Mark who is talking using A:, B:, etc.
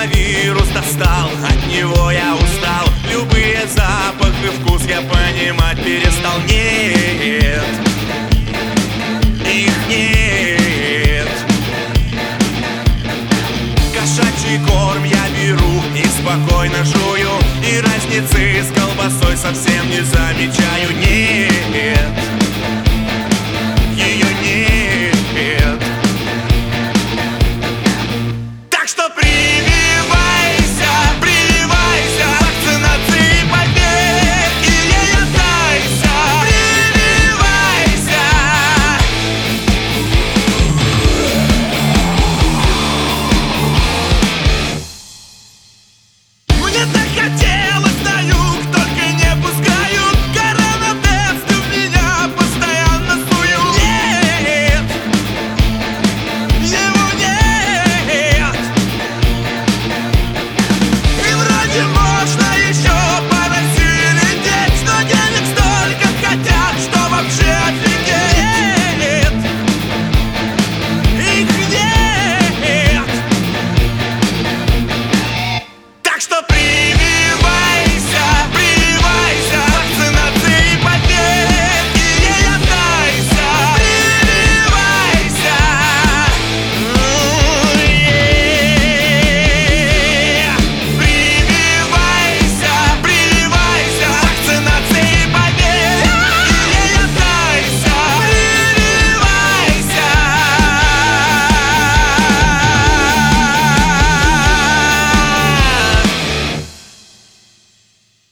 A: коронавирус достал, от него я устал. Любые запахи, вкус я понимать перестал. Нет, их нет. Кошачий корм я беру и спокойно жую, и разницы с колбасой совсем не замечаю. Нет,